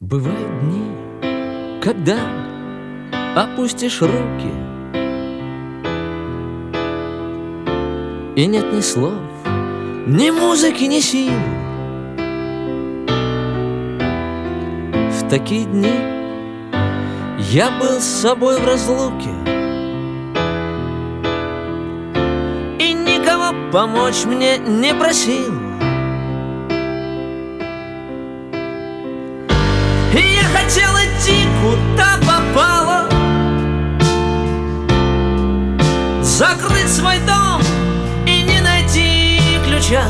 Бывают дни, когда опустишь руки, и нет ни слов, ни музыки, ни сил. В такие дни я был с собой в разлуке, и никого помочь мне не просил. И я хотел идти куда попало, закрыть свой дом и не найти ключа.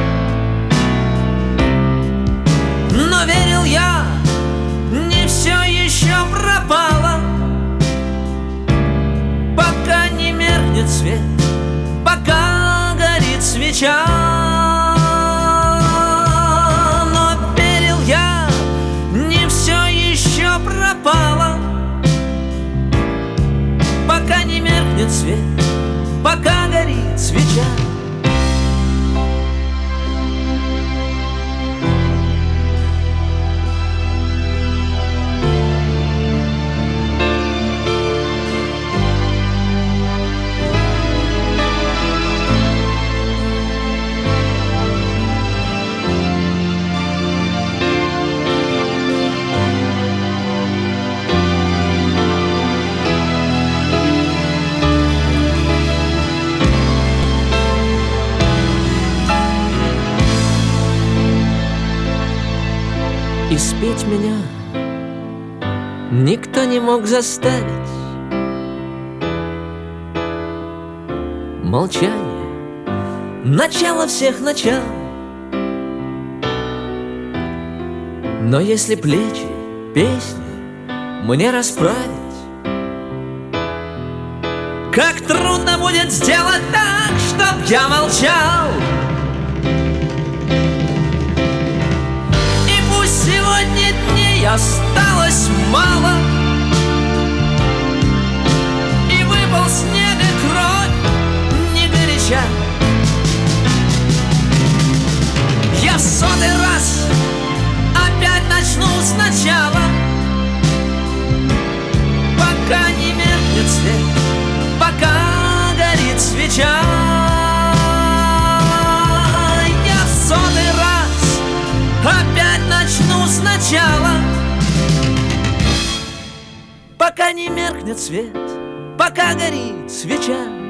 Но верил я, не все еще пропало, пока не меркнет свет, пока горит свеча. Но верил я, не все еще пропало, пока не меркнет свет, пока горит свеча. И спеть меня никто не мог заставить. Молчание — начало всех начал. Но если плечи, песни мне расправить, как трудно будет сделать так, чтоб я молчал. Сегодня дней осталось мало, и выпал снег и кровь не горяча. Я в 100-й раз опять начну сначала, пока не меркнет свет, пока горит свеча. Я в 100-й раз опять начну сначала, пока не меркнет свет, пока горит свеча.